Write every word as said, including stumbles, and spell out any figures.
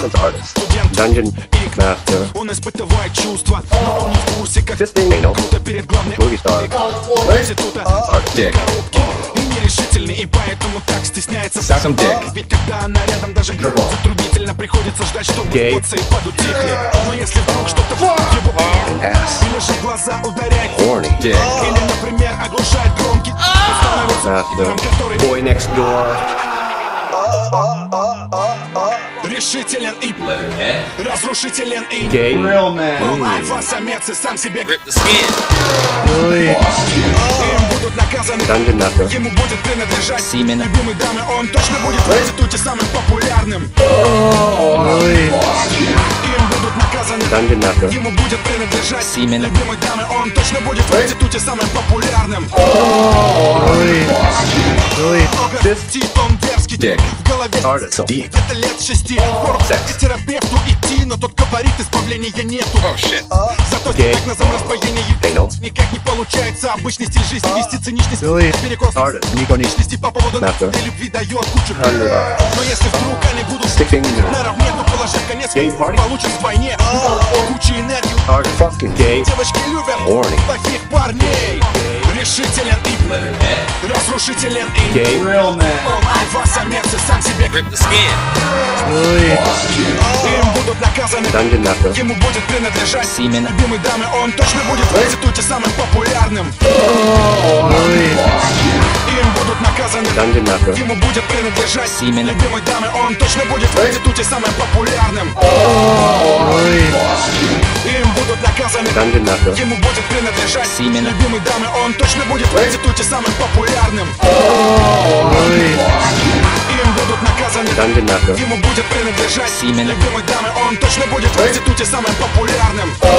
Performance artist. Dungeon master. Он испытывает чувства, но он не в курсе, как Fisting anal. круто перед главной Movie star. института Dick. коробки. И нерешительный, и поэтому так стесняется. Suck some dick. Ведь когда она рядом, даже затруднительно приходится ждать, чтобы Gay. эмоции подутихли. Но если вдруг что-то его Ass. или же в глаза ударяет, Horny. Dick. или, например, оглушает громкий, становится Master. который Boy next door. решителен и разрушителен и Gay. Real man. он альфа-самец и сам себе Rip the skin. им будут наказаны. Dungeon master. Ему будет принадлежать Semen. любимой даме, он точно будет в институте самым популярным. Им будут наказаны. Dungeon master. Ему будет принадлежать Semen. любимой даме, он точно будет в институте самым популярным. Тит, он дерзкий, Dick. в голове Artist. где-то лет шести. Пора к терапевту идти, но тот говорит, избавления нету. Зато Gay. диагнозом раздвоения Anal. никак не получается. Обычный стиль жизни вести циничность перекос Artist. личности по поводу Master. нашей любви дает кучу. Under. Но если вдруг они будут Sticking. наравне, то положив конец, Gay party. получим вдвойне кучу энергию. Artist. Fucking gay. Девочки любят Horny. таких парней. Решителен и разрушителен и Gay. Real man. он альфа-самец и сам себе. Rip the skin. Им будут наказаны. Dungeon master. Ему будет принадлежать Semen. любимой даме, он точно будет в институте самым популярным. Им будут наказаны. Dungeon master. Ему будет принадлежать Semen. любимой даме, он точно будет в институте самым популярным. Им будут наказаны. Dungeon master. Ему будет принадлежать Semen. любимой даме, он точно будет в институте самым популярным. Им будут наказаны. Dungeon master. Ему будет принадлежать Semen. любимой даме, он точно будет в институте самым популярным.